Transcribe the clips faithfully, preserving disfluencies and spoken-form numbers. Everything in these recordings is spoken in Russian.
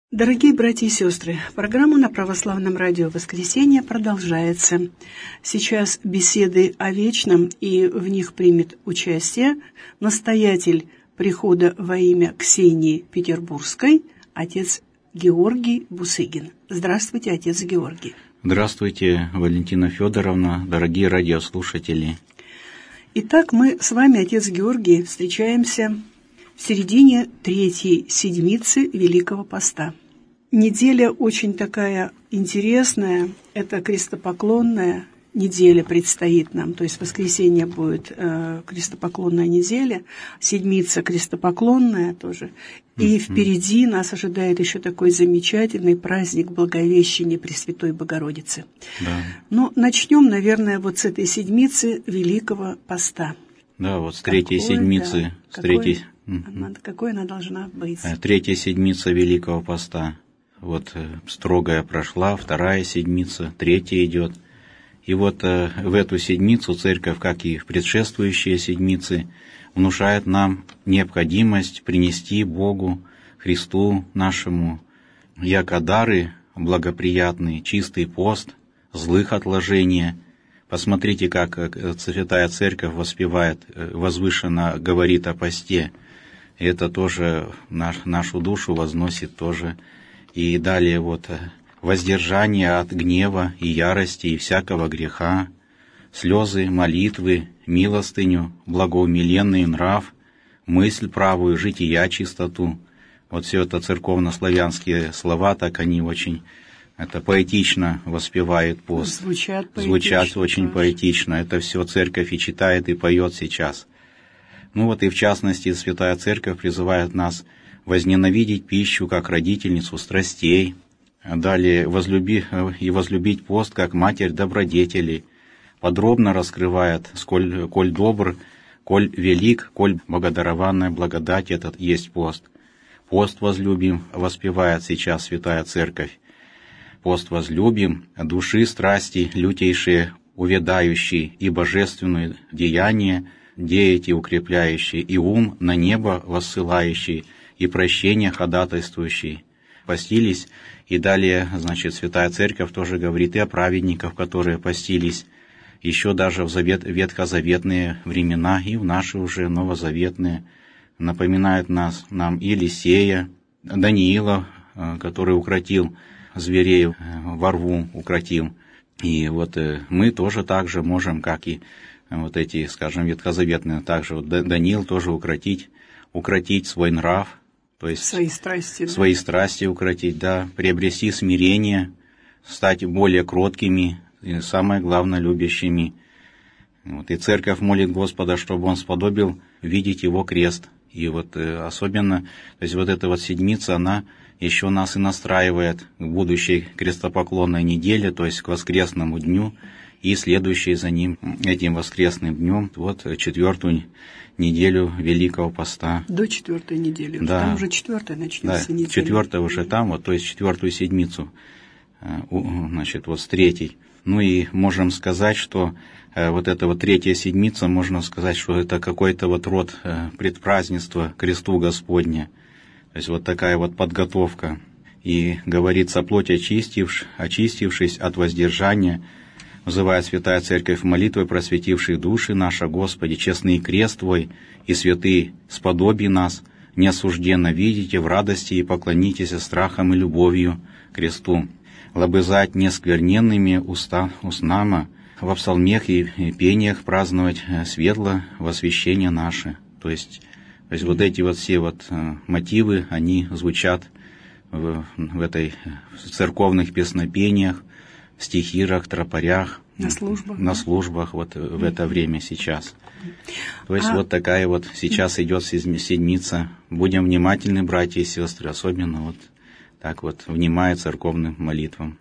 Дорогие братья и сестры, программа на Православном радио «Воскресенье» продолжается. Сейчас беседы о вечном, и в них примет участие настоятель прихода во имя Ксении Петербургской, отец Георгий Бусыгин. Здравствуйте, отец Георгий. Здравствуйте, Валентина Федоровна, дорогие радиослушатели. Итак, мы с вами, отец Георгий, встречаемся в середине третьей седмицы Великого Поста. Неделя очень такая интересная, это крестопоклонная неделя предстоит нам, то есть воскресенье будет э, крестопоклонная неделя, седмица крестопоклонная тоже, и впереди нас ожидает еще такой замечательный праздник Благовещения Пресвятой Богородицы. Да. Но начнем, наверное, вот с этой седмицы Великого Поста. Да, вот с третьей какой, седмицы. Да, с третьей... Она, какой она должна быть? Третья седмица Великого Поста. Вот строгая прошла, вторая седмица, третья идет. И вот в эту седмицу Церковь, как и в предшествующие седмицы, внушает нам необходимость принести Богу, Христу нашему, яко дары благоприятный, чистый пост, злых отложения. Посмотрите, как Святая Церковь воспевает, возвышенно говорит о посте. Это тоже наш, нашу душу возносит тоже. И далее вот воздержание от гнева и ярости и всякого греха, слезы, молитвы, милостыню, благоумиленный нрав, мысль правую, жития чистоту. Вот все это церковно-славянские слова, так они очень это поэтично воспевает пост. Звучат поэтично. Звучат очень тоже поэтично. Это все Церковь и читает, и поет сейчас. Ну вот и в частности Святая Церковь призывает нас возненавидеть пищу как родительницу страстей, далее возлюби, и возлюбить пост как матерь добродетелей, подробно раскрывает, сколь, коль добр, коль велик, коль богодарованная благодать этот есть пост. Пост возлюбим, воспевает сейчас Святая Церковь. Пост возлюбим, души страсти лютейшие, увядающие и божественные деяния, деяти укрепляющие, и ум на небо воссылающий, и прощение ходатайствующий. Постились, и далее, значит, Святая Церковь тоже говорит и о праведниках, которые постились, еще даже в завет, ветхозаветные времена, и в наши уже новозаветные, напоминает нас, нам и Елисея, Даниила, который укротил зверей, во рву укротил. И вот мы тоже так же можем, как и вот эти, скажем, ветхозаветные, также вот Даниил тоже укротить, укротить свой нрав, то есть свои страсти, да? свои страсти укротить, да, приобрести смирение, стать более кроткими и, самое главное, любящими. Вот, и Церковь молит Господа, чтобы Он сподобил видеть Его крест. И вот особенно, то есть вот эта вот седмица, она еще нас и настраивает к будущей крестопоклонной неделе, то есть к воскресному дню, и следующей за ним, этим воскресным днем, вот четвертую неделю Великого Поста. До четвертой недели. Да. Там уже четвертая начнется да, неделя. Четвертая уже там, вот, то есть четвертую седмицу, значит, вот с третьей. Ну и можем сказать, что вот эта вот третья седмица, можно сказать, что это какой-то вот род предпразднества кресту Господня. То есть вот такая вот подготовка. И говорится, плоть очистившись, очистившись от воздержания, взывая Святая Церковь молитвой просветивших души наши, Господи, честный крест Твой и святый сподоби нас, неосужденно видите в радости и поклонитесь страхом и любовью кресту. Лобызать нескверненными уста, устнама, во псалмех и пениях праздновать светло восвящение наше. То есть, то есть mm-hmm. вот эти вот все вот мотивы, они звучат в, в этой в церковных песнопениях, в стихирах, тропарях, на службах, на службах вот mm-hmm. в это время сейчас. То есть а... вот такая вот сейчас идет седмица. Будем внимательны, братья и сестры, особенно вот так вот, внимая церковным молитвам.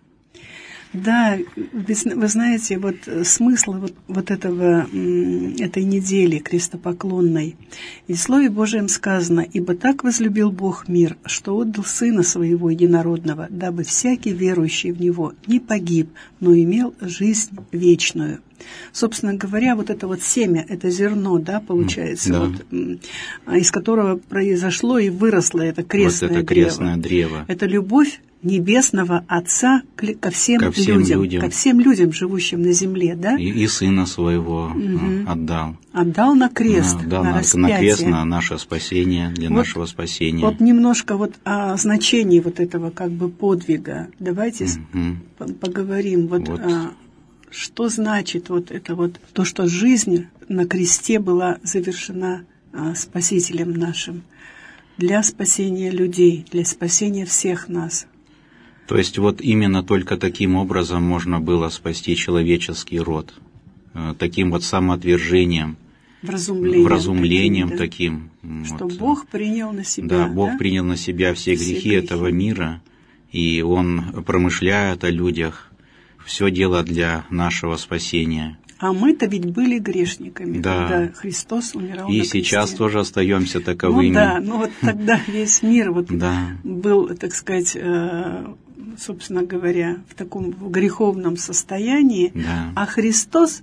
Да, вы, вы знаете, вот смысл вот, вот этого, этой недели крестопоклонной. И в Слове Божьем сказано: «Ибо так возлюбил Бог мир, что отдал Сына Своего Единородного, дабы всякий верующий в Него не погиб, но имел жизнь вечную». Собственно говоря, вот это вот семя, это зерно, да, получается, да. Вот, из которого произошло и выросло это крестное, вот это древо. крестное древо. Это любовь Небесного Отца ко всем, ко всем людям, людям, ко всем людям, живущим на земле, да? И, и Сына Своего угу. отдал. Отдал на крест, отдал на, на распятие. На крест, на наше спасение, для вот, нашего спасения. Вот немножко вот о значении вот этого как бы подвига. Давайте угу. поговорим. Вот, вот. А, что значит вот это вот, то, что жизнь на кресте была завершена а, Спасителем нашим для спасения людей, для спасения всех нас. То есть вот именно только таким образом можно было спасти человеческий род, таким вот самоотвержением, вразумлением, вразумлением таким, да? таким. Что вот. Бог принял на себя. Да, Бог да? принял на себя все, все грехи, грехи этого мира, и Он промышляет о людях, все дело для нашего спасения. А мы-то ведь были грешниками, да. когда Христос умирал и на кресте. И сейчас тоже остаемся таковыми. Ну да, ну вот тогда весь мир вот да. был, так сказать, собственно говоря, в таком греховном состоянии, да. а Христос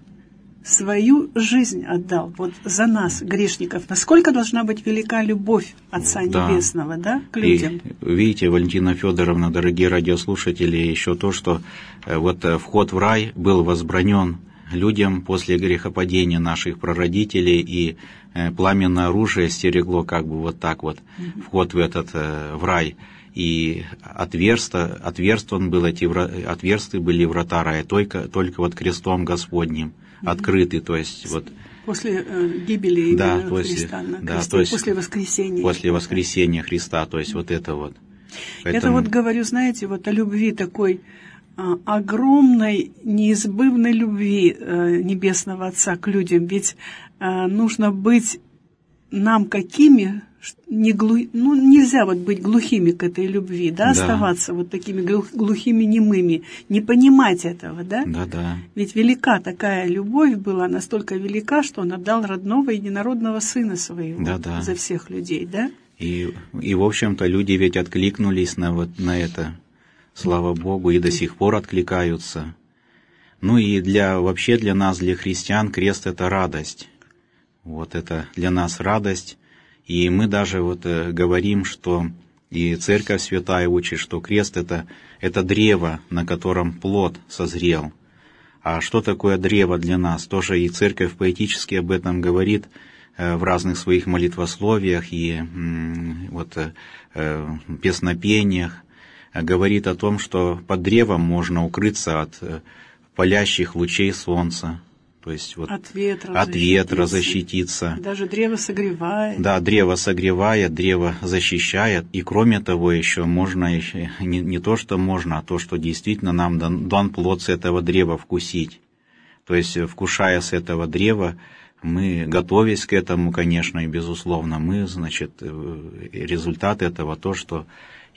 свою жизнь отдал вот за нас, грешников. Насколько должна быть велика любовь Отца да. Небесного, да, к людям? И видите, Валентина Федоровна, дорогие радиослушатели, еще то, что вот вход в рай был возбранен людям после грехопадения наших прародителей, и пламенное оружие стерегло как бы вот так вот mm-hmm. вход в этот в рай. И отверсто, отверстан был, эти, отверсты были врата рая только, только вот крестом Господним mm-hmm. открыты, то есть вот после э, гибели да, Христа после, на кресте, да, то есть после воскресения. После воскресения Христа, то есть вот это вот. Поэтому... Это вот говорю, знаете, вот о любви такой а, огромной, неизбывной любви а, Небесного Отца к людям. Ведь а, нужно быть нам какими, не глу... ну, нельзя вот быть глухими к этой любви, да, да. оставаться вот такими глухими, немыми, не понимать этого, да? Да, да. Ведь велика такая любовь была, настолько велика, что Он отдал родного единородного Сына Своего да, да. за всех людей, да? И, и, в общем-то, люди ведь откликнулись на, вот, на это, слава Богу, и до сих пор откликаются. Ну и для, вообще для нас, для христиан, крест — это радость. Вот это для нас радость. И мы даже вот э, говорим, что и Церковь Святая учит, что крест это, — это древо, на котором плод созрел. А что такое древо для нас? Тоже и Церковь поэтически об этом говорит э, в разных своих молитвословиях и м, вот, э, песнопениях. Э, говорит о том, что под древом можно укрыться от э, палящих лучей солнца. То есть вот от ветра, от защититься. ветра защититься. Даже древо согревает. Да, древо согревает, древо защищает. И кроме того, еще можно, еще, не, не то, что можно, а то, что действительно нам дан, дан плод с этого древа вкусить. То есть, вкушая с этого древа, мы, готовясь к этому, конечно, и безусловно, мы, значит, результат этого то, что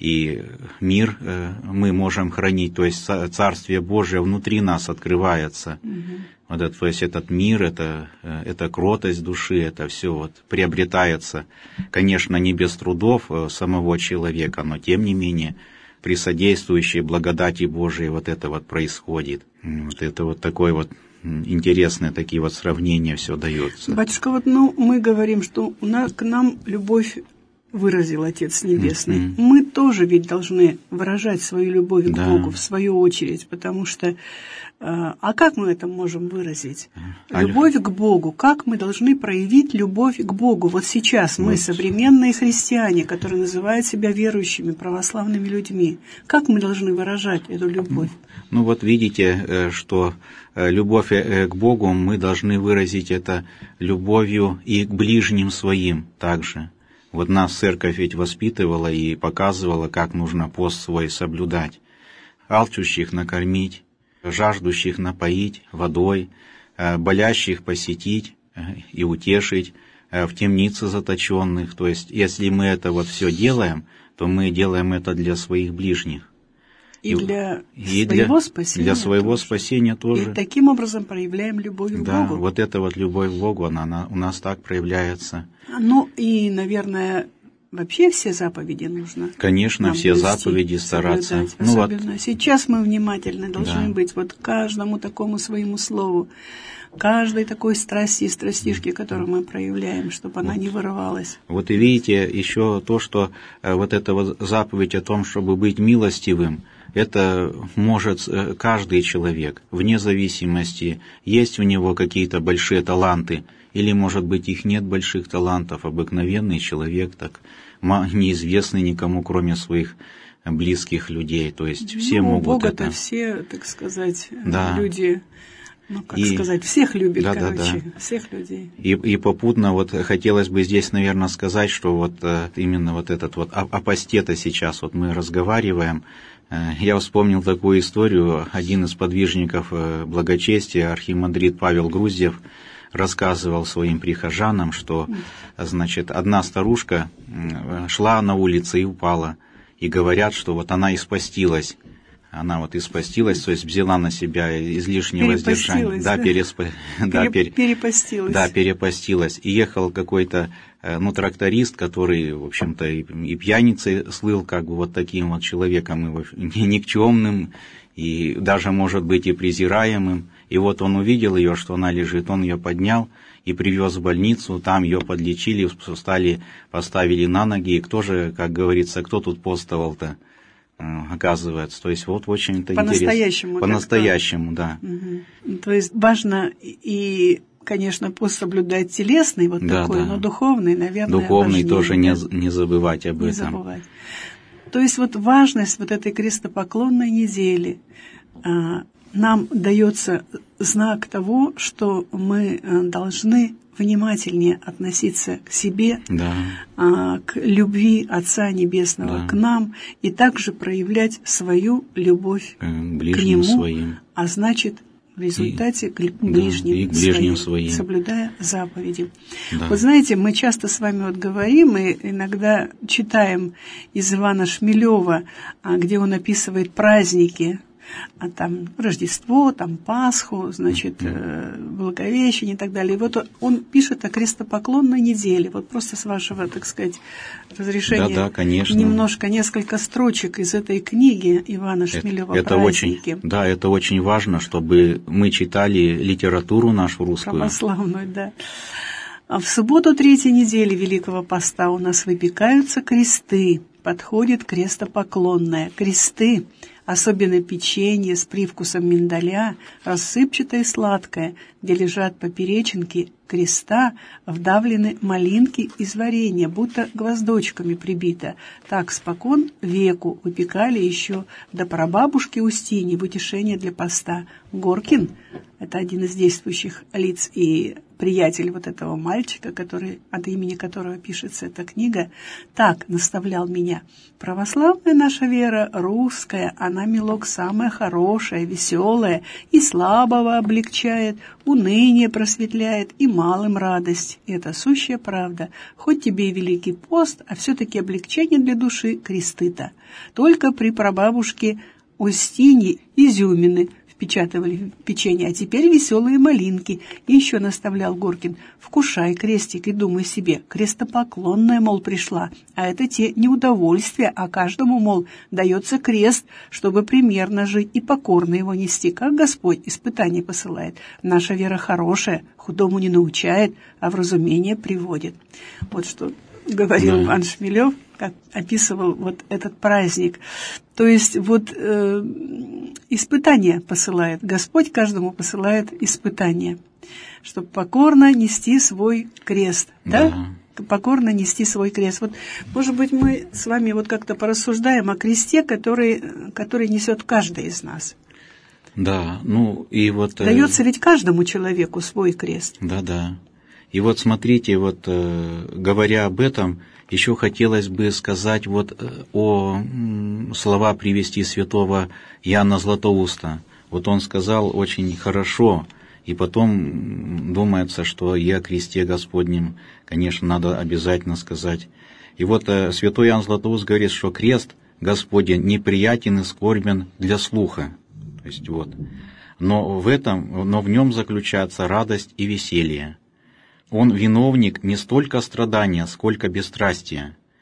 и мир мы можем хранить, то есть Царствие Божие внутри нас открывается. Угу. Вот это, то есть этот мир, это, это кротость души, это все вот приобретается, конечно, не без трудов самого человека, но тем не менее при содействующей благодати Божией вот это вот происходит. Вот это вот такой вот интересные такие вот сравнения все дается. Батюшка, вот ну мы говорим, что у нас к нам любовь выразил Отец Небесный. Mm-hmm. Мы тоже ведь должны выражать свою любовь да. к Богу в свою очередь, потому что а как мы это можем выразить? А любовь к Богу. Как мы должны проявить любовь к Богу? Вот сейчас мы, вот. современные христиане, которые называют себя верующими, православными людьми, как мы должны выражать эту любовь? Ну вот видите, что любовь к Богу мы должны выразить это любовью и к ближним своим также. Вот нас церковь ведь воспитывала и показывала, как нужно пост свой соблюдать. Алчущих накормить, жаждущих напоить водой, болящих посетить и утешить, в темнице заточенных. То есть, если мы это вот все делаем, то мы делаем это для своих ближних. И, и для и своего для, спасения Для своего тоже. спасения тоже. И таким образом проявляем любовь к да, Богу. Вот эта вот любовь к Богу, она, она у нас так проявляется. Ну и, наверное, вообще все заповеди нужно. Конечно, все блюсти, заповеди стараться. Ну, особенно вот, сейчас мы внимательны должны да. быть вот к каждому такому своему слову, каждой такой страсти и страстишке, которую мы проявляем, чтобы она вот. не вырывалась. Вот и видите еще то, что вот эта вот заповедь о том, чтобы быть милостивым, это может каждый человек, вне зависимости, есть у него какие-то большие таланты, или, может быть, их нет больших талантов, обыкновенный человек, так неизвестный никому, кроме своих близких людей. То есть все ну, могут Бога-то это... все, так сказать, да. люди... Ну, как и, сказать, всех любит, да, короче, да, да. всех людей. И, и попутно вот хотелось бы здесь, наверное, сказать, что вот именно вот этот вот о, о посте-то сейчас вот мы разговариваем. Я вспомнил такую историю. Один из подвижников благочестия, архимандрит Павел Груздев, рассказывал своим прихожанам, что, значит, одна старушка шла на улице и упала. И говорят, что вот она испостилась. Она вот испостилась, то есть взяла на себя излишнее воздержание. Да, да? Переспо... Пере... да, пер... перепостилась. Да, перепостилась. И ехал какой-то, ну, тракторист, который, в общем-то, и, и пьяницей слыл, как бы вот таким вот человеком, и никчемным, и даже, может быть, и презираемым. И вот он увидел ее, что она лежит, он ее поднял и привез в больницу, там ее подлечили, встали, поставили на ноги. И кто же, как говорится, кто тут постовал-то? Оказывается, то есть вот очень-то интересно. По-настоящему. По-настоящему, да. Угу. То есть важно и, конечно, пост соблюдать телесный вот да, такой, да. но духовный, наверное, духовный важнее, тоже да? не, не забывать об не этом. Забывать. То есть вот важность вот этой крестопоклонной недели. Нам дается знак того, что мы должны внимательнее относиться к себе, да. а, к любви Отца Небесного, да. к нам, и также проявлять свою любовь к, ближним к Нему, своим. А значит, в результате и, к ближним, да, и к ближним своим, своим, соблюдая заповеди. Да. Вот знаете, мы часто с вами вот говорим и иногда читаем из Ивана Шмелева, где он описывает праздники, а там Рождество, там Пасху, значит, mm-hmm. Благовещение и так далее. И вот он пишет о крестопоклонной неделе. Вот просто с вашего, так сказать, разрешения. Да, да, конечно. Немножко, несколько строчек из этой книги Ивана Шмелева это, это «Праздники». Очень, да, это очень важно, чтобы мы читали литературу нашу русскую. Православную, да. А в субботу третьей недели Великого Поста у нас выпекаются кресты. Подходит крестопоклонная. Кресты, особенно печенье с привкусом миндаля, рассыпчатое и сладкое, где лежат поперечинки креста, вдавлены малинки из варенья, будто гвоздочками прибито. Так спокон веку выпекали еще до прабабушки Устиньи в утешение для поста. Горкин, это один из действующих лиц и приятель вот этого мальчика, который, от имени которого пишется эта книга, так наставлял меня. Православная наша вера, русская, она, милок, самая хорошая, веселая, и слабого облегчает, уныние просветляет, и малым радость. И это сущая правда. Хоть тебе и Великий пост, а все-таки облегчение для души кресты-то. Только при прабабушке Устиньи изюмины впечатывали в печенье, а теперь веселые малинки. И еще наставлял Горкин: вкушай крестик и думай себе, крестопоклонная, мол, пришла, а это те не удовольствия, а каждому, мол, дается крест, чтобы примерно жить и покорно его нести, как Господь испытание посылает. Наша вера хорошая, худому не научает, а в разумение приводит. Вот что говорил да. Иван Шмелев, как описывал вот этот праздник. То есть вот э, испытание посылает, Господь каждому посылает испытание, чтобы покорно нести свой крест, да? да? Покорно нести свой крест. Вот, может быть, мы с вами вот как-то порассуждаем о кресте, который, который несет каждый из нас. Да, ну и вот... Дается ведь каждому человеку свой крест. Да-да. И вот смотрите, вот говоря об этом, еще хотелось бы сказать вот о слова привести святого Иоанна Златоуста. Вот он сказал очень хорошо, и потом думается, что и о кресте Господнем, конечно, надо обязательно сказать. И вот святой Иоанн Златоуст говорит, что крест Господень неприятен и скорбен для слуха. То есть вот. Но в этом, но в нем заключается радость и веселье. Он виновник не столько страдания, сколько бесстрастия.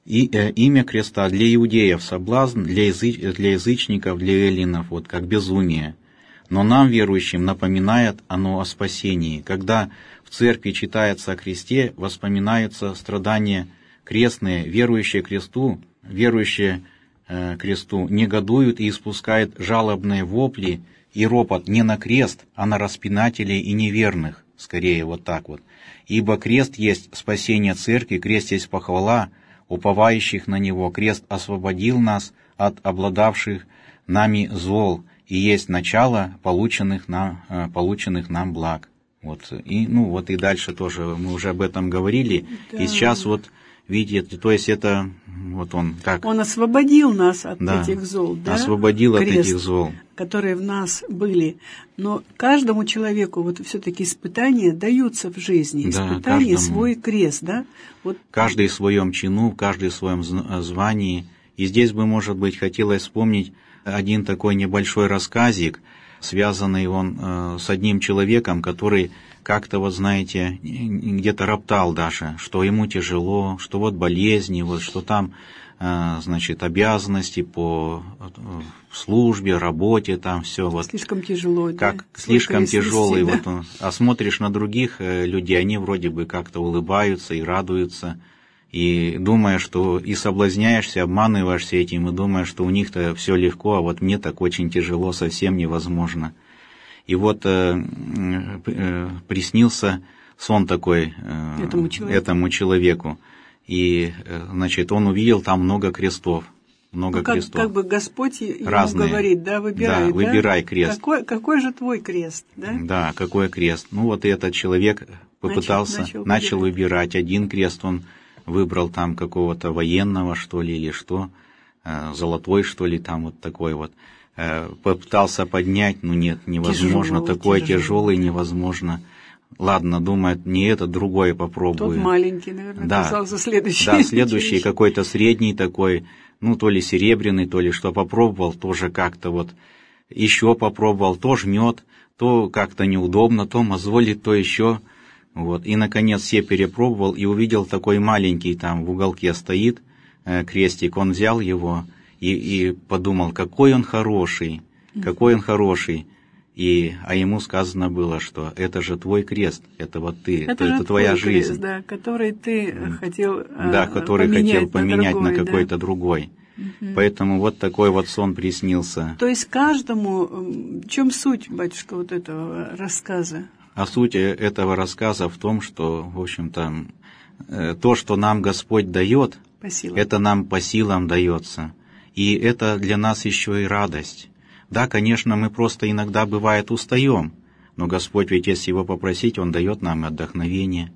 И э, имя креста для иудеев соблазн, для, языч, для язычников, для эллинов, вот как безумие. Но нам, верующим, напоминает оно о спасении. Когда в церкви читается о кресте, воспоминаются страдания крестные, верующие кресту, верующие э, кресту негодуют и испускают жалобные вопли и ропот не на крест, а на распинателей и неверных, скорее вот так вот. Ибо крест есть спасение церкви, крест есть похвала уповающих на него, крест освободил нас от обладавших нами зол и есть начало полученных нам, э, полученных нам благ. Вот. И, ну, вот и дальше тоже мы уже об этом говорили. Да. И сейчас вот видите, то есть это вот он как... Он освободил нас от да, этих зол, да? Освободил Крест, от этих зол, которые в нас были. Но каждому человеку вот все-таки испытания даются в жизни. Да, испытания, каждому. Свой крест, да? Вот. Каждый в своем чину, каждый в своем звании. И здесь бы, может быть, хотелось вспомнить один такой небольшой рассказик, связанный он э, с одним человеком, который как-то, вот знаете, где-то роптал даже, что ему тяжело, что вот болезни, вот что там, э, значит, обязанности по службе, работе, там все вот. Слишком тяжело, как да? Слишком тяжелый, да? Вот он. А смотришь на других э, людей, они вроде бы как-то улыбаются и радуются, и думая, что и соблазняешься, обманываешься этим, и думаешь, что у них-то все легко, а вот мне так очень тяжело, совсем невозможно. И вот э, э, приснился сон такой э, этому человеку. этому человеку. И, э, значит, он увидел там много крестов. Много ну, как, крестов. Как бы Господь ему разные. Говорит, да, выбирай, да, выбирай да? крест. Какой, какой же твой крест, да? Да, какой крест. Ну, вот и этот человек попытался, начал, начал, начал выбирать. Один крест он выбрал там какого-то военного, что ли, или что, э, золотой, что ли, там вот такой вот. Э, попытался поднять, ну нет, невозможно, тяжело, такое тяжело, тяжелое, да. Невозможно. Ладно, думает, не это, другое попробую. Тот маленький, наверное, да. оказался следующий. Да, следующий какой-то средний такой, ну, то ли серебряный, то ли что, попробовал, тоже как-то вот, еще попробовал, то жмет, то как-то неудобно, то мозолит, то еще. Вот. И, наконец, все перепробовал и увидел такой маленький там в уголке стоит э, крестик. Он взял его и, и подумал, какой он хороший, какой он хороший. И, а ему сказано было, что это же твой крест, это вот ты, это, это твоя жизнь. Крест, да, который ты хотел да, который поменять хотел поменять на, другой, на какой-то да? другой. Угу. Поэтому вот такой вот сон приснился. То есть каждому, в чем суть, батюшка, вот этого рассказа? А суть этого рассказа в том, что, в общем-то, то, что нам Господь дает, это нам по силам дается. И это для нас еще и радость. Да, конечно, мы просто иногда, бывает, устаем, но Господь, ведь если Его попросить, Он дает нам отдохновение.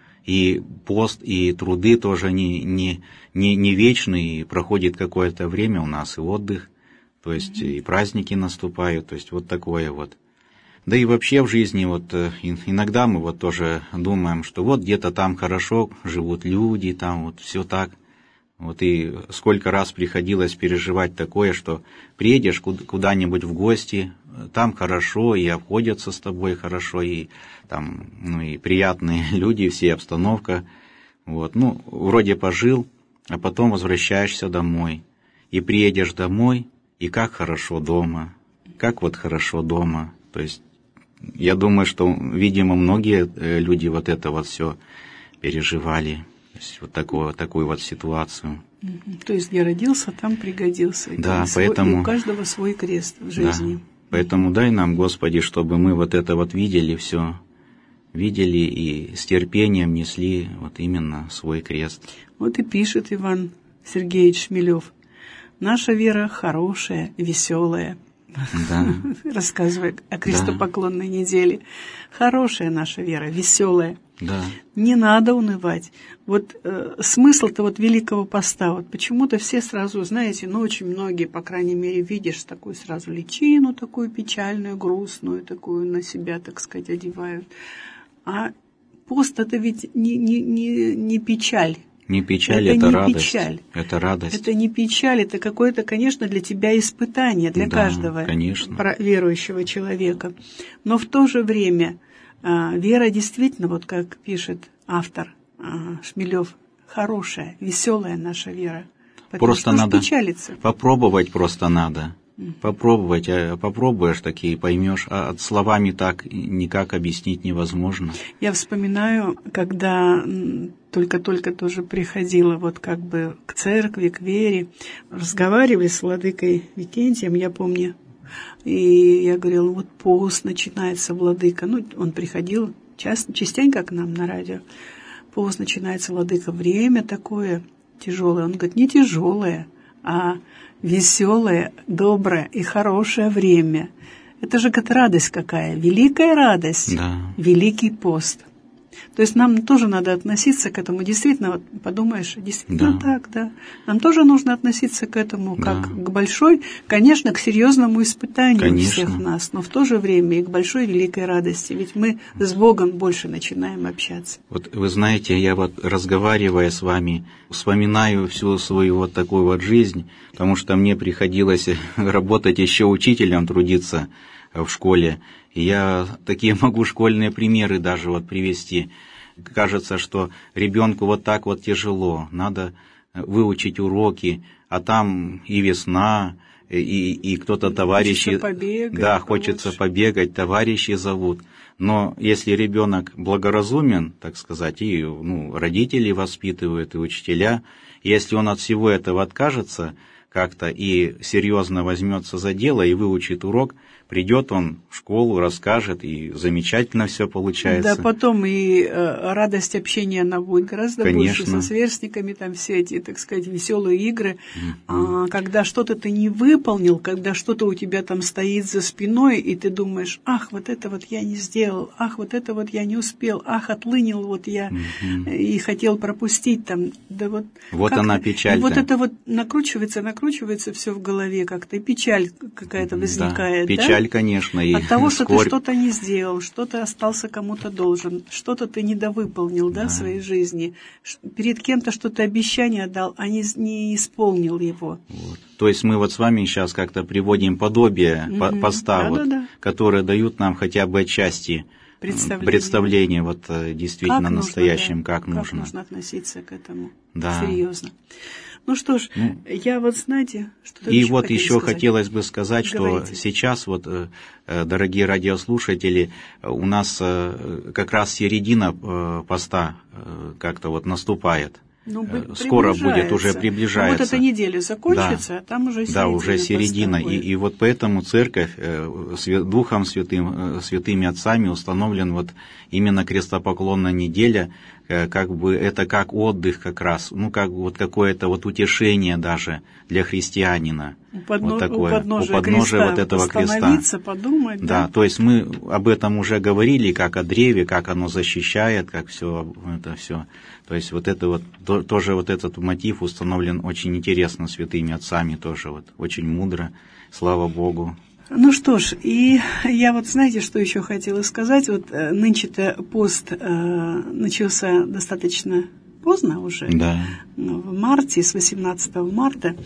И пост, и труды тоже не, не, не, не вечные, и проходит какое-то время у нас и отдых, то есть mm-hmm. и праздники наступают, то есть вот такое вот. Да и вообще в жизни вот иногда мы вот тоже думаем, что вот где-то там хорошо живут люди, там вот все так. Вот и сколько раз приходилось переживать такое, что приедешь куда-нибудь в гости, там хорошо, и обходятся с тобой хорошо, и там, ну, и приятные люди, все обстановка. Вот, ну, вроде пожил, а потом возвращаешься домой. И приедешь домой, и как хорошо дома, как вот хорошо дома. То есть я думаю, что, видимо, многие люди вот это вот все переживали. То есть вот такую, такую вот ситуацию. То есть где родился, там пригодился. Да, и свой, поэтому... и у каждого свой крест в жизни. Да, поэтому дай нам, Господи, чтобы мы вот это вот видели все, видели и с терпением несли вот именно свой крест. Вот и пишет Иван Сергеевич Шмелев. Наша вера хорошая, веселая. Да. Рассказывая о крестопоклонной да. неделе. Хорошая наша вера, веселая. Да. Не надо унывать. Вот э, смысл-то вот Великого Поста, вот почему-то все сразу, знаете, ну очень многие, по крайней мере, видишь такую сразу личину, такую печальную, грустную, такую на себя, так сказать, одевают. А пост это ведь не, не, не, не печаль. Не печаль, это, это не радость. Печаль. Это радость. Это не печаль, это какое-то, конечно, для тебя испытание, для да, каждого конечно. Верующего человека. Но в то же время вера действительно, вот как пишет автор Шмелев, хорошая, веселая наша вера. Потому просто что надо печалиться. Попробовать просто надо. Попробовать, а попробуешь такие, поймешь, а словами так никак объяснить невозможно. Я вспоминаю, когда только-только тоже приходила вот как бы к церкви, к вере, разговаривали с владыкой Викентием, я помню, и я говорила, вот пост начинается, владыка, ну, он приходил часто, частенько к нам на радио, пост начинается, владыка, время такое тяжелое, он говорит, не тяжелое, а веселое, доброе и хорошее время. Это же как радость какая, великая радость, да. Великий пост. То есть нам тоже надо относиться к этому. Действительно, вот подумаешь, действительно да. так, да. Нам тоже нужно относиться к этому как да. к большой, конечно, к серьезному испытанию конечно. Всех нас, но в то же время и к большой великой радости. Ведь мы с Богом больше начинаем общаться. Вот вы знаете, я вот разговаривая с вами, вспоминаю всю свою вот такую вот жизнь, потому что мне приходилось работать еще учителем, трудиться в школе. И я такие могу школьные примеры даже вот привести. Кажется, что ребенку вот так вот тяжело, надо выучить уроки, а там и весна, и, и кто-то товарищи... Хочется побегать. Да, хочется лучше. побегать, товарищи зовут. Но если ребенок благоразумен, так сказать, и ну, родители воспитывают, и учителя, если он от всего этого откажется как-то и серьезно возьмется за дело и выучит урок, придет он в школу, расскажет, и замечательно все получается. Да, потом и э, радость общения, она будет гораздо Конечно. больше со сверстниками, там все эти, так сказать, веселые игры. Mm-hmm. А, когда что-то ты не выполнил, когда что-то у тебя там стоит за спиной, и ты думаешь, ах, вот это вот я не сделал, ах, вот это вот я не успел, ах, отлынил вот я mm-hmm. и хотел пропустить там. Да вот вот она печаль. Вот это вот накручивается, накручивается все в голове как-то, и печаль какая-то возникает. Да, печаль. Да? Конечно, и от того, что скорбь. ты что-то не сделал, что-то остался кому-то должен, что-то ты недовыполнил, да, да. в своей жизни, перед кем-то что-то обещание дал, а не, не исполнил его. Вот. То есть мы вот с вами сейчас как-то приводим подобие mm-hmm. поста, да, вот, да, да. которые дают нам хотя бы отчасти представление, представление вот, действительно как настоящим, нужно, да, как, как нужно. нужно относиться к этому да. серьезно. Ну что ж, ну, я вот, знаете, что-то И еще вот еще сказать. хотелось бы сказать, Говорите. что сейчас, вот, дорогие радиослушатели, у нас как раз середина поста как-то вот наступает. Ну, скоро будет, уже приближается. Ну, вот эта неделя закончится, да. а там уже середина. Да, уже середина. И, и вот поэтому церковь Духом Святым, святыми отцами установлен вот именно крестопоклонная неделя, как бы это как отдых как раз, ну как вот какое-то вот утешение даже для христианина. У, подно... вот такое, у подножия, у подножия креста вот этого остановиться, креста. подумать. Да, да, то есть мы об этом уже говорили, как о древе, как оно защищает, как все это все. То есть вот это вот то, тоже вот этот мотив установлен очень интересно святыми отцами, тоже вот очень мудро, слава Богу. Ну что ж, и я вот, знаете, что еще хотела сказать, вот нынче-то пост э, начался достаточно поздно уже, да. в марте, с восемнадцатого марта,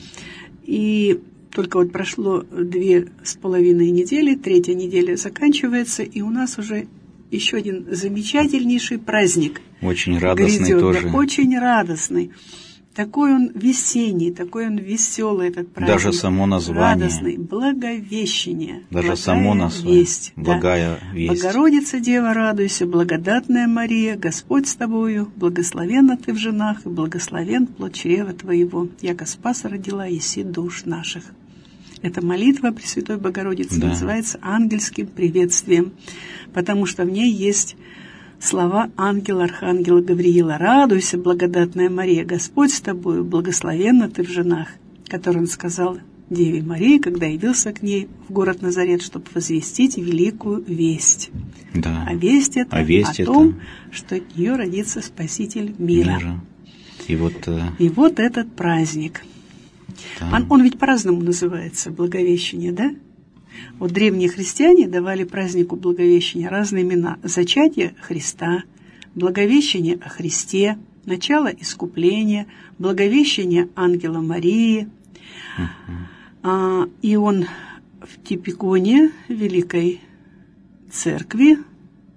и только вот прошло две с половиной недели, третья неделя заканчивается, и у нас уже еще один замечательнейший праздник. Очень радостный грядет, тоже. Да, очень радостный. Такой он весенний, такой он веселый, этот праздник. Даже само название. Радостный, Благовещение. Даже само название. Весть. Благая да. весть. Богородица, Дева, радуйся, благодатная Мария, Господь с тобою, благословенна ты в женах, и благословен плод чрева твоего. Яко Спаса родила, еси душ наших. Эта молитва Пресвятой Богородицы да. называется ангельским приветствием, потому что в ней есть слова ангела, архангела Гавриила. «Радуйся, благодатная Мария, Господь с тобою, благословенна ты в женах», который он сказал Деве Марии, когда явился к ней в город Назарет, чтобы возвестить великую весть. Да. А весть это а весть о это... том, что от нее родится Спаситель мира. мира. И, вот, И вот этот праздник. Да. Он, он ведь по-разному называется, Благовещение, да? Вот древние христиане давали празднику Благовещения разные имена. Зачатие Христа, Благовещение о Христе, начало искупления, Благовещение ангела Марии. Uh-huh. А, и он в Типиконе, Великой Церкви,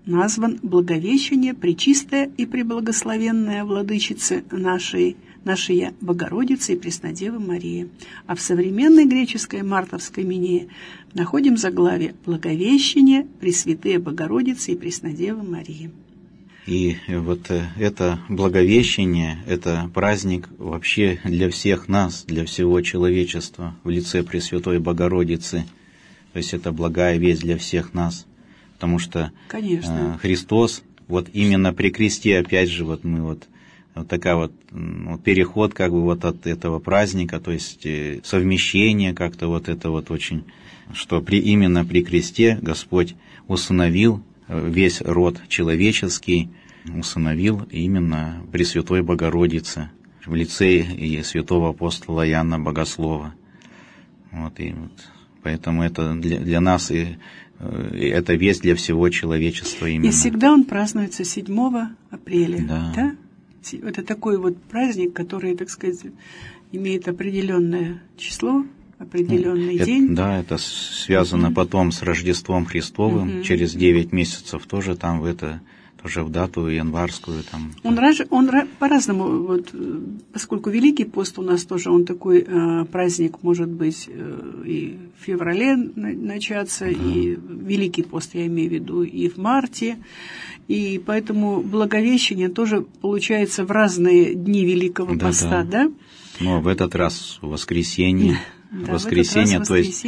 назван Благовещение Пречистая и Преблагословенная Владычицы нашей, нашей Богородицы и Преснодевы Марии. А в современной греческой мартовской минее находим заглавие Благовещение Пресвятые Богородицы и Преснодевы Марии. И вот это Благовещение, это праздник вообще для всех нас, для всего человечества в лице Пресвятой Богородицы. То есть это благая весть для всех нас, потому что Конечно. Христос, вот именно при кресте, опять же, вот мы вот, вот такая вот, вот переход как бы вот от этого праздника, то есть совмещение как-то вот это вот очень, что при, именно при кресте Господь усыновил весь род человеческий, усыновил именно Пресвятой Богородицы в лице и святого апостола Иоанна Богослова. Вот, и вот, поэтому это для, для нас и, и это весть для всего человечества именно. И всегда он празднуется седьмого апреля. Да. Да? Это такой вот праздник, который, так сказать, имеет определенное число, определенный это, день. Да, это связано mm-hmm. потом с Рождеством Христовым. Mm-hmm. Через девять месяцев тоже там в это, тоже в дату январскую. Там. Он, раж, он по-разному, вот, поскольку Великий пост у нас тоже, он такой э, праздник, может быть, э, и в феврале начаться, mm-hmm. и Великий пост, я имею в виду, и в марте. И поэтому Благовещение тоже получается в разные дни Великого да, поста, да? да? Но в этот раз в воскресенье. Да, воскресенье, в то есть,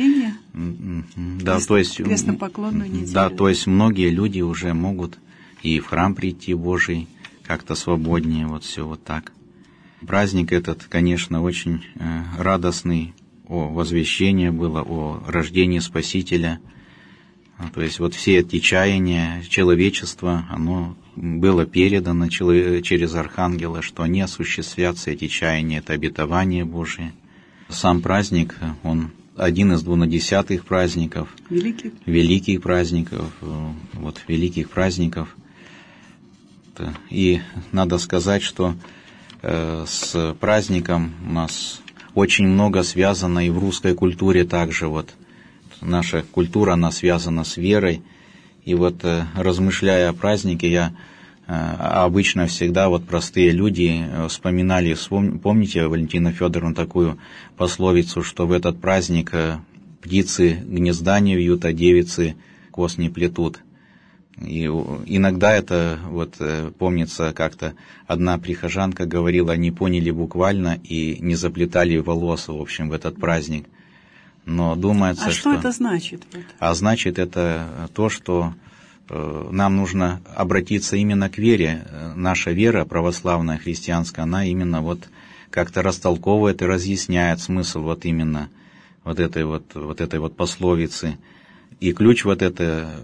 да, Крест, то есть, крестнопоклонную неделю. Да, то есть многие люди уже могут и в храм прийти Божий как-то свободнее, вот все вот так. Праздник этот, конечно, очень э, радостный, о возвещении было, о рождении Спасителя. То есть вот все эти чаяния человечества, оно было передано через архангела, что они осуществятся, эти чаяния, это обетование Божие. Сам праздник, он один из двунадесятых праздников, великих, великих праздников, вот великих праздников. И надо сказать, что э, с праздником у нас очень много связано и в русской культуре также. Вот наша культура, она связана с верой. И вот э, размышляя о празднике, я обычно всегда вот простые люди вспоминали, помните, Валентина Федоровна, такую пословицу, что в этот праздник птицы гнезда не вьют, а девицы кос не плетут. И иногда это, вот помнится, как-то одна прихожанка говорила, они поняли буквально и не заплетали волосы, в общем, в этот праздник. Но думается, а что... А что это значит? А значит это то, что нам нужно обратиться именно к вере. Наша вера, православная, христианская, она именно вот как-то растолковывает и разъясняет смысл вот именно вот этой вот, вот этой вот пословицы. И ключ вот это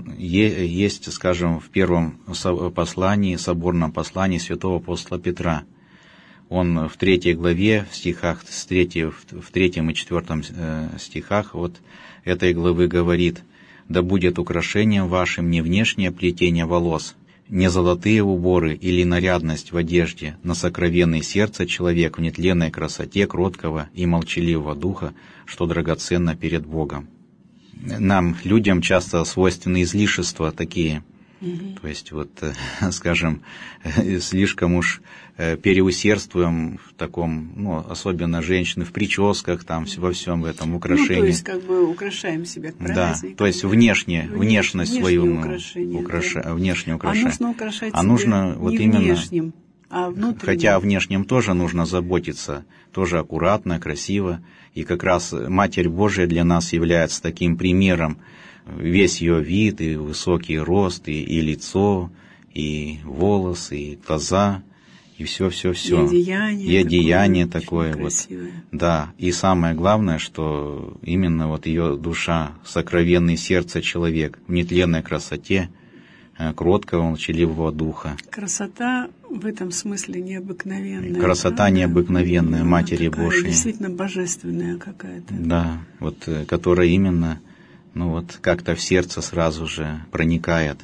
есть, скажем, в первом послании, соборном послании святого апостола Петра. Он в третьей главе, в стихах, с третьей, в третьем и четвертом стихах вот этой главы говорит: «Да будет украшением вашим не внешнее плетение волос, не золотые уборы или нарядность в одежде, но сокровенное сердце человек в нетленной красоте кроткого и молчаливого духа, что драгоценно перед Богом». Нам, людям, часто свойственны излишества такие, mm-hmm. то есть, вот, скажем, слишком уж переусердствуем в таком, ну, особенно женщины, в прическах, там, во всем этом украшении. Ну, то есть, как бы украшаем себя к празднику. Да, то есть, внешне, внешне внешность свою, украшение, украша, да. внешне украшать. А нужно украшать а себя нужно, не вот именно, внешним, а внутренним. Хотя о внешнем тоже нужно заботиться, тоже аккуратно, красиво. И как раз Матерь Божия для нас является таким примером. Весь ее вид, и высокий рост, и, и лицо, и волосы, и глаза, и все-все-все. И одеяние, и одеяние такое. такое вот. Да, и самое главное, что именно вот ее душа, сокровенное сердце человек в нетленной красоте, кроткого, молчаливого духа. Красота в этом смысле необыкновенная. Красота правда? необыкновенная, Она Матери такая, Божией. Действительно божественная какая-то. Да, вот, которая именно, ну вот, как-то в сердце сразу же проникает.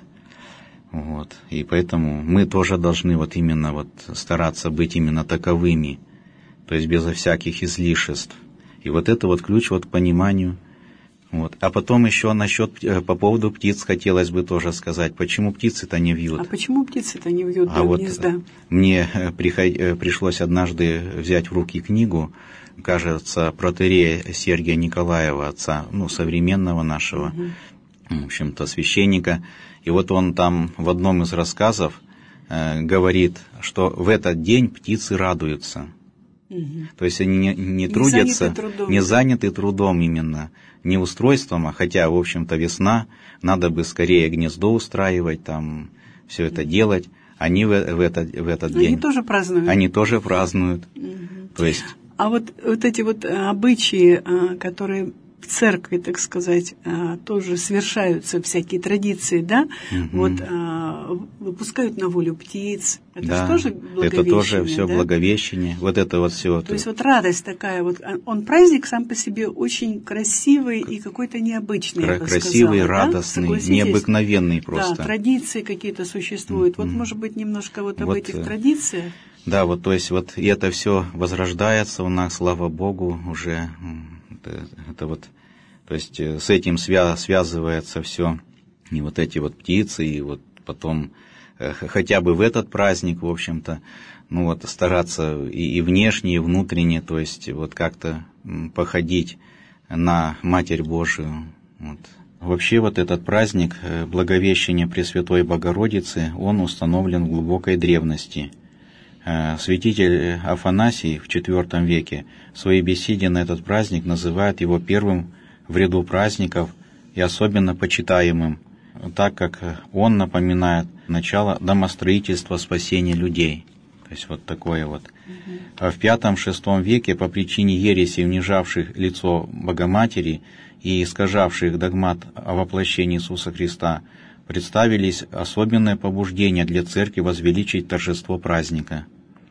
Вот, и поэтому мы тоже должны вот именно вот стараться быть именно таковыми, то есть безо всяких излишеств. И вот это вот ключ вот к пониманию Вот. А потом еще насчет, по поводу птиц хотелось бы тоже сказать, почему птицы-то не вьют. А почему птицы-то не вьют а до вот гнезда? Мне приход... пришлось однажды взять в руки книгу, кажется, протоиерея Сергия Николаева, отца, ну, современного нашего, угу. в общем-то, священника. И вот он там в одном из рассказов э, говорит, что в этот день птицы радуются. Угу. То есть они не, не, не трудятся, заняты трудом. не заняты трудом именно, не устройством, а хотя, в общем-то, весна, надо бы скорее гнездо устраивать, там, все это угу. делать. Они в, в, этот, в этот они день... Они тоже празднуют. Они тоже празднуют. Угу. То есть... А вот, вот эти вот обычаи, которые в церкви, так сказать, тоже совершаются, всякие традиции, да, угу. вот выпускают на волю птиц, это да, же тоже благовещение. Это тоже все да? благовещение, вот это вот все. То есть вот радость такая, вот он праздник сам по себе очень красивый и какой-то необычный, Кра- я бы красивый, сказала, радостный, да? необыкновенный просто. Да, традиции какие-то существуют. Mm-hmm. Вот, может быть, немножко вот об вот, этих традициях. Да, вот, то есть вот и это все возрождается у нас, слава Богу, уже это, это вот, то есть с этим свя- связывается все, и вот эти вот птицы, и вот потом хотя бы в этот праздник, в общем-то, ну вот стараться и, и внешне, и внутренне, то есть вот как-то походить на Матерь Божию. Вот. Вообще вот этот праздник Благовещения Пресвятой Богородицы, он установлен в глубокой древности. Святитель Афанасий в четвёртом веке в своей беседе на этот праздник называет его первым в ряду праздников и особенно почитаемым, так как он напоминает начало домостроительства спасения людей. То есть вот такое вот. А в пятом-шестом веке по причине ереси, унижавших лицо Богоматери и искажавших догмат о воплощении Иисуса Христа, представились особенные побуждения для церкви возвеличить торжество праздника.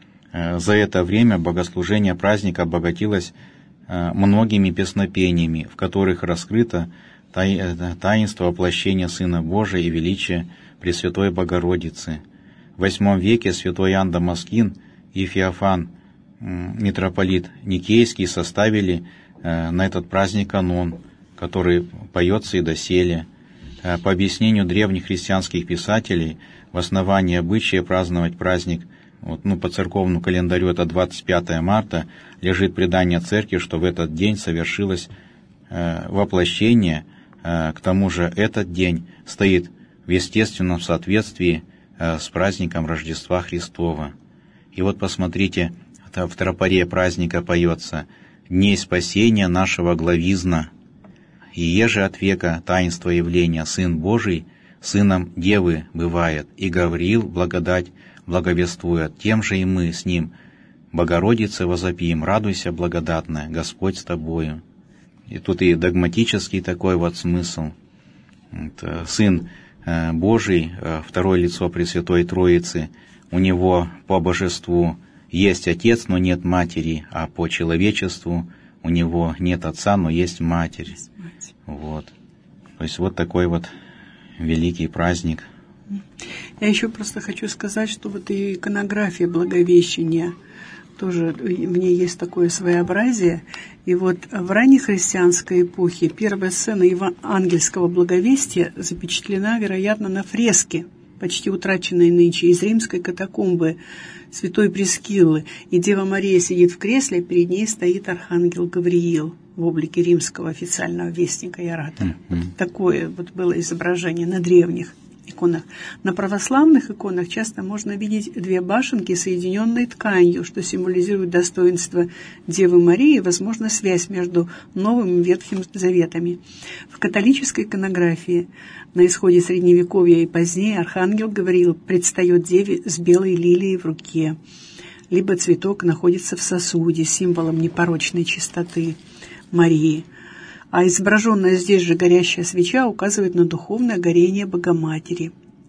За это время богослужение праздника обогатилось многими песнопениями, в которых раскрыто таинство воплощения Сына Божия и величия Пресвятой Богородицы. В восьмом веке святой Иоанн Дамаскин и Феофан, митрополит Никейский, составили на этот праздник канон, который поется и доселе. По объяснению древних христианских писателей, в основании обычая праздновать праздник, вот, ну, по церковному календарю это двадцать пятое марта, лежит предание церкви, что в этот день совершилось э, воплощение, э, к тому же этот день стоит в естественном соответствии э, с праздником Рождества Христова. И вот посмотрите, в тропаре праздника поется «Дней спасения нашего главизна, и еже от века таинство явления Сын Божий Сыном Девы бывает, и Гавриил благодать благовествует, тем же и мы с Ним, Богородице возопьем, радуйся, благодатная, Господь с тобою». И тут и догматический такой вот смысл. Это Сын Божий, второе лицо Пресвятой Троицы, у Него по божеству есть Отец, но нет Матери, а по человечеству у Него нет Отца, но есть Матерь. Вот. То есть вот такой вот великий праздник. Я еще просто хочу сказать, что вот и иконография Благовещения, тоже в ней есть такое своеобразие. И вот в раннехристианской эпохе первая сцена евангельского благовестия запечатлена, вероятно, на фреске, почти утраченной нынче, из римской катакомбы святой Прескиллы. И Дева Мария сидит в кресле, а перед ней стоит архангел Гавриил в облике римского официального вестника и оратора. Mm-hmm. Вот такое вот было изображение на древних иконах. На православных иконах часто можно видеть две башенки, соединенные тканью, что символизирует достоинство Девы Марии и, возможно, связь между Новым и Ветхим Заветами. В католической иконографии на исходе Средневековья и позднее архангел Гавриил предстает Деве с белой лилией в руке, либо цветок находится в сосуде, символом непорочной чистоты Марии. А изображенная здесь же горящая свеча указывает на духовное горение Богоматери.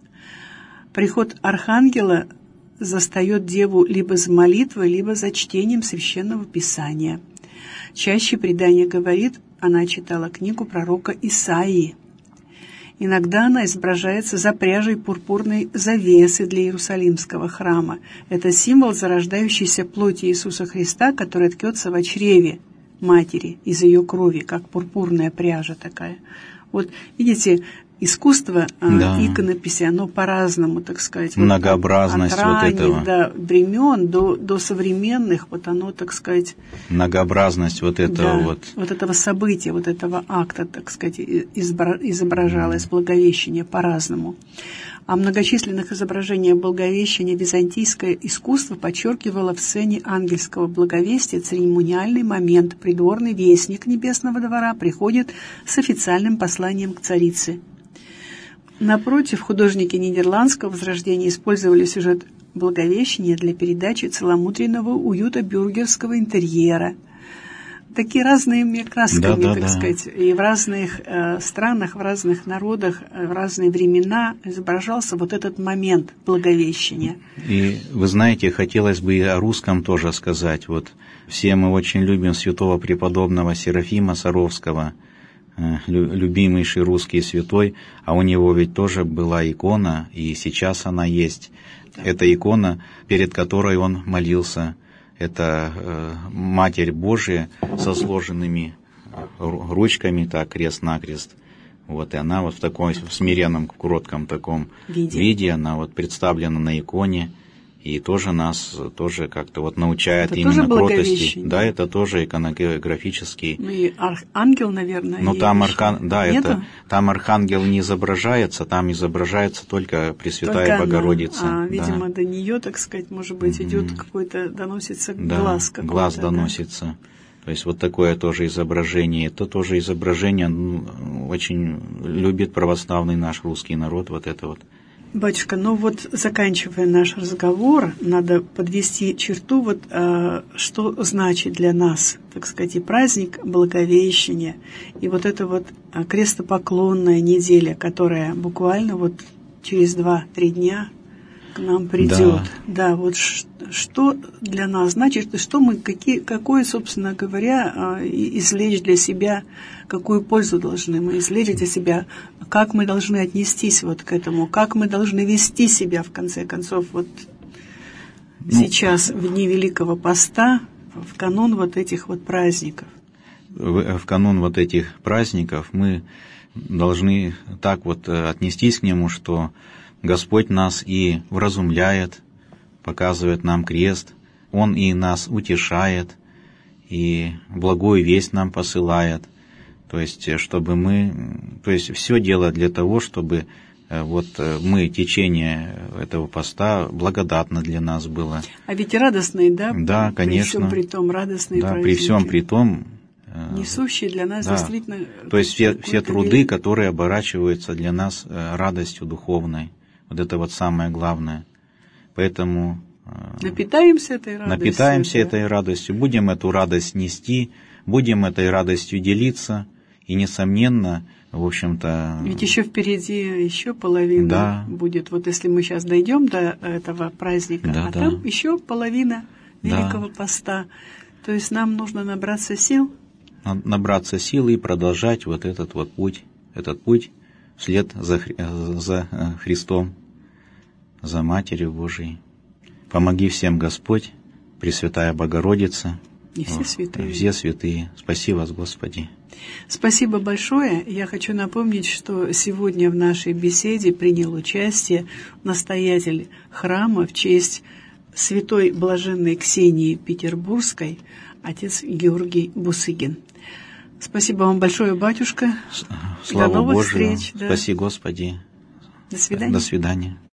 Приход архангела застает Деву либо за молитвой, либо за чтением Священного Писания. Чаще предание говорит, она читала книгу пророка Исаии. Иногда она изображается за пряжей пурпурной завесы для Иерусалимского храма. Это символ зарождающейся плоти Иисуса Христа, которая ткется во чреве матери, из ее крови, как пурпурная пряжа такая. Вот, видите, искусство да. иконописи, оно по-разному, так сказать. Многообразность вот, от, от ранних, вот этого. Да, времен до, до современных, вот оно, так сказать... Многообразность вот этого да, вот... вот этого события, вот этого акта, так сказать, изображалось Благовещение по-разному. А многочисленных изображениях Благовещения византийское искусство подчеркивало в сцене ангельского благовестия церемониальный момент. Придворный вестник Небесного двора приходит с официальным посланием к царице. Напротив, художники нидерландского возрождения использовали сюжет Благовещения для передачи целомудренного уюта бюргерского интерьера. Такие разные красками, да, да, так да. сказать, и в разных э, странах, в разных народах, в разные времена изображался вот этот момент Благовещения. И вы знаете, хотелось бы и о русском тоже сказать. Вот все мы очень любим святого преподобного Серафима Саровского, э, любимейший русский святой, а у него ведь тоже была икона, и сейчас она есть. Да. Это икона, перед которой он молился. Это э, Матерь Божия со сложенными ручками, так, крест-накрест. Вот, и она вот в таком в смиренном, кротком таком виде. виде, она вот представлена на иконе, и тоже нас тоже как-то вот научает это именно кротости. Да, это тоже иконографический. Ну и ангел, наверное. Но там, архан... да, Нету? это... там архангел не изображается, там изображается только Пресвятая только Богородица. Она, а, да. видимо, до нее, так сказать, может быть, mm-hmm. идет какой-то, доносится да, глаз какой-то. Глаз да. доносится. То есть вот такое тоже изображение. Это тоже изображение ну, очень любит православный наш русский народ, вот это вот. Батюшка, ну вот заканчивая наш разговор, надо подвести черту, вот э, что значит для нас, так сказать, и праздник Благовещения, и вот эта вот крестопоклонная неделя, которая буквально вот через два-три дня к нам придет. Да, да вот ш, что для нас значит, что мы, какие, какое, собственно говоря, извлечь для себя, какую пользу должны мы извлечь для себя, как мы должны отнестись вот к этому, как мы должны вести себя, в конце концов, вот ну, сейчас, в дни Великого Поста, в канун вот этих вот праздников. В, в канун вот этих праздников мы должны так вот отнестись к нему, что Господь нас и вразумляет, показывает нам крест, Он и нас утешает, и благую весть нам посылает. То есть, чтобы мы, то есть, все делает для того, чтобы вот мы, течение этого поста, благодатно для нас было. А ведь радостный, да? Да, конечно. При всем при том, радостные да, праздники. При всем при том. Несущие для нас да. действительно... То есть, все, все труды, век... которые оборачиваются для нас радостью духовной. Вот это вот самое главное. Поэтому напитаемся этой радостью. Напитаемся да. этой радостью, будем эту радость нести, будем этой радостью делиться, и, несомненно, в общем-то... Ведь еще впереди еще половина да. будет. Вот если мы сейчас дойдем до этого праздника, да, а да. там еще половина Великого да. Поста. То есть нам нужно набраться сил. Набраться сил и продолжать вот этот вот путь, этот путь вслед за, за Христом, за Матерью Божией. Помоги всем Господь, Пресвятая Богородица, и все святые. Все святые. Спаси вас, Господи. Спасибо большое. Я хочу напомнить, что сегодня в нашей беседе принял участие настоятель храма в честь святой блаженной Ксении Петербургской, отец Георгий Бусыгин. Спасибо вам большое, батюшка. Слава До новых Божию. встреч. Да. Спаси, Господи. До свидания. До свидания.